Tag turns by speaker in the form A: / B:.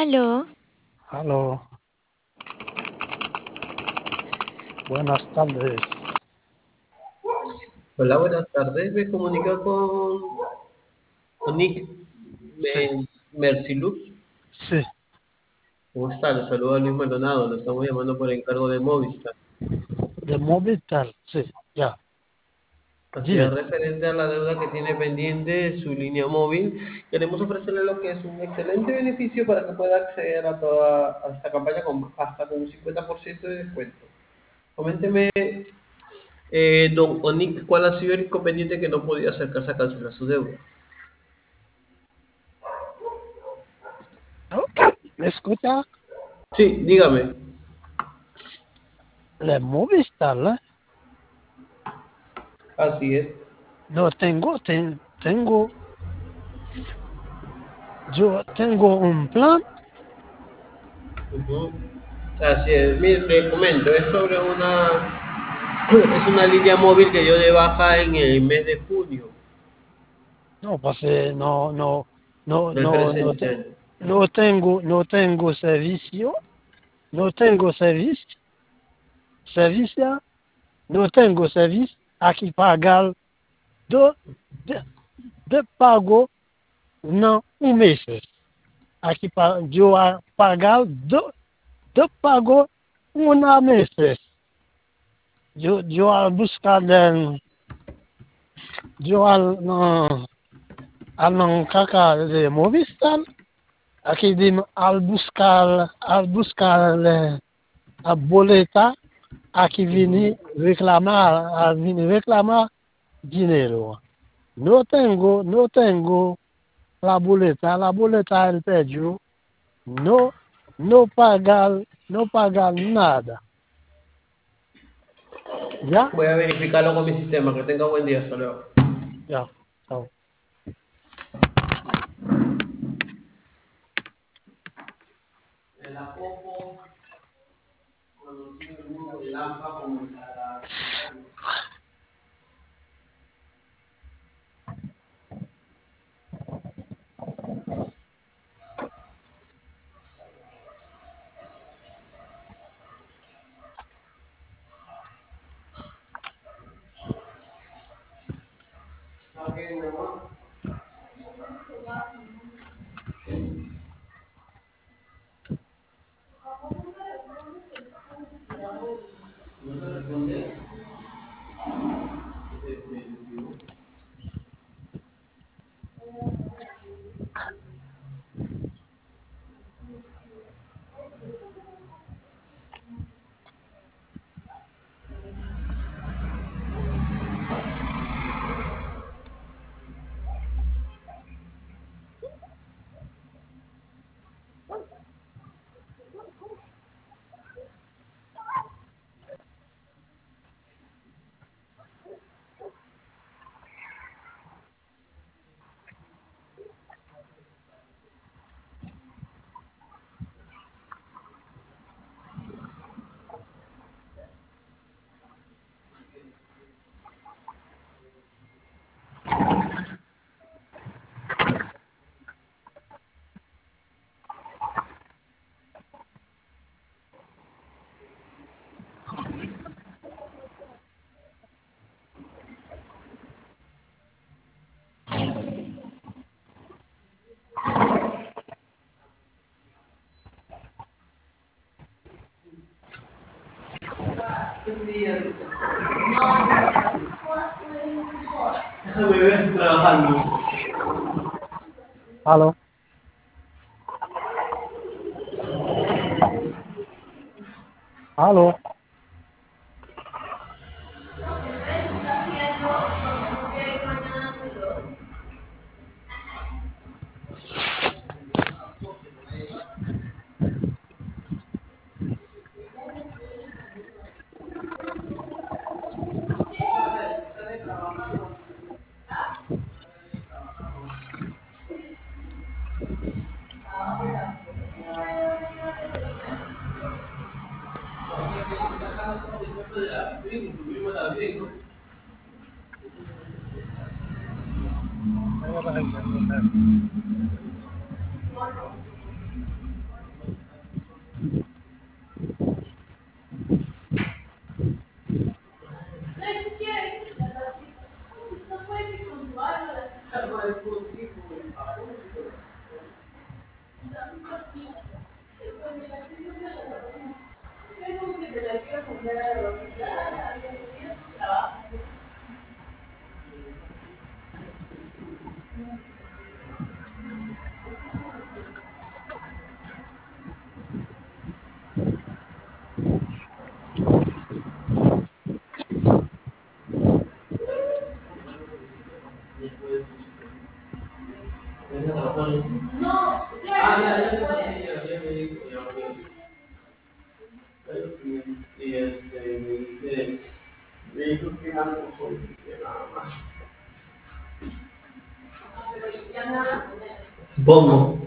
A: Aló,
B: Aló, buenas tardes.
C: Hola, buenas tardes. Me comunica con Nick
B: Sí,
C: Mercilux.
B: sí,
C: ¿Cómo está? Le saluda Luis Maldonado. Lo estamos llamando por encargo de Movistar.
B: de Movistar, sí, ya,
C: Así es
B: dime.
C: referente a la deuda que tiene pendiente su línea móvil. Queremos ofrecerle lo que es un excelente beneficio para que pueda acceder a esta campaña hasta con un 50% de descuento. Coménteme, don Onick, ¿cuál ha sido el inconveniente que no podía acercarse a cancelar su deuda?
B: ¿No? ¿Me escucha?
C: Sí, dígame.
B: De Movistar, ¿eh?
C: Así es.
B: No yo tengo un plan,
C: Ujú. Así es, mire, le comento, es una línea móvil que dio de baja en el mes de junio
B: no, pues no,
C: del
B: no, no,
C: presente
B: te-
C: año.
B: no tengo servicio, no tengo servicio, no tengo servicio, aquí pagar de, de, de pago, no, un mes. Aqui eu a pagar do pago uma meses. Eu a buscar al não caca de Movistar. Aqui de al buscar a boleta. Aqui vini reclamar dinheiro. Não tenho la boleta el pediu. No, no pagar nada. ¿Ya?
C: Voy a verificarlo con mi sistema, que tenga buen día, hasta luego.
B: Ya. Chao.
C: El apopo, conocido en el mundo del AMPA como el Araucario. ¿Está bien, mi amor? ¿No te responde? Buen día, dice. Déjame ver trabajando.
B: Aló. Aló.
C: Y me dijo que algo soy, que nada más. Supongo.